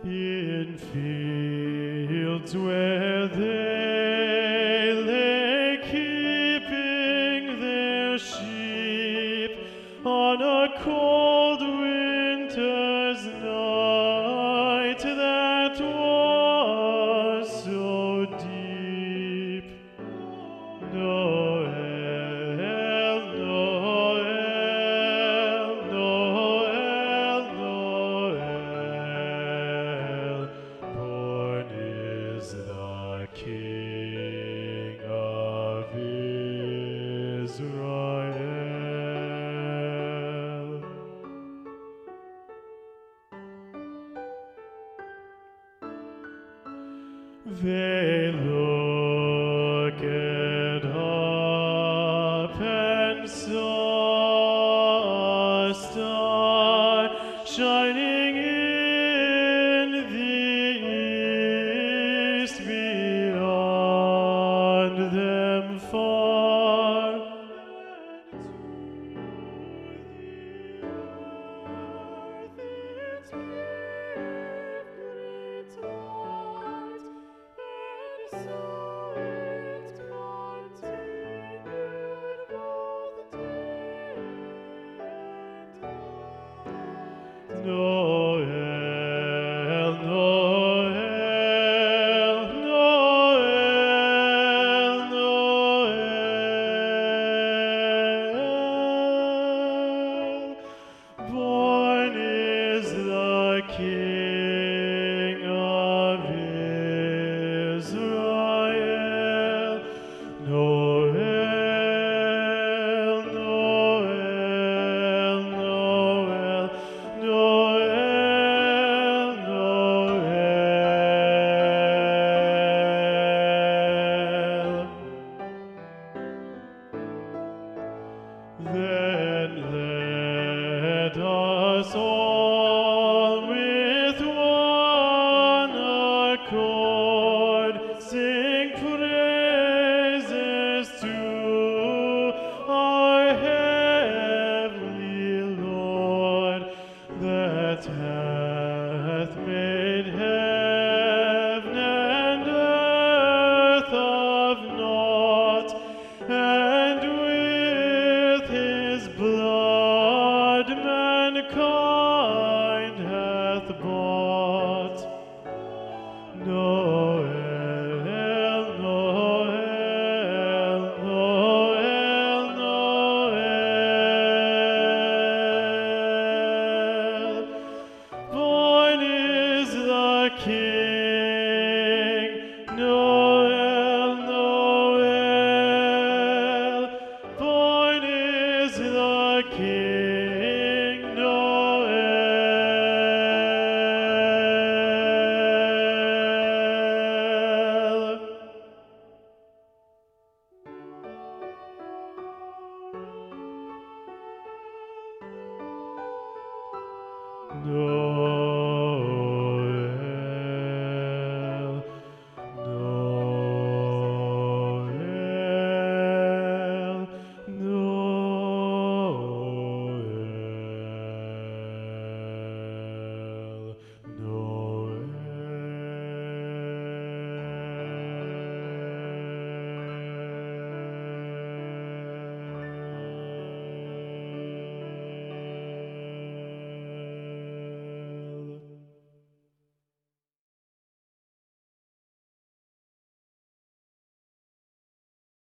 In fields where they lay keeping their sheep on a cold winter's night that was so deep. Noel, Noel, Noel, Noel, born is the King of Israel. They looked up and saw a star shining in the east beyond them far. And to the earth it gave great light, and so it continued both day and night. Noel, Noel, Noel, Noel, born is the King of Israel. Noel, Noel, Noel, Noel, Noel. Then let us all with one accord sing praises to our heavenly Lord, that hath made heaven and earth of naught, and with his blood mankind hath bought. Noel, Noel, Noel, Noel, born is the King. Noel, Noel, born is the King. Noel. Noel.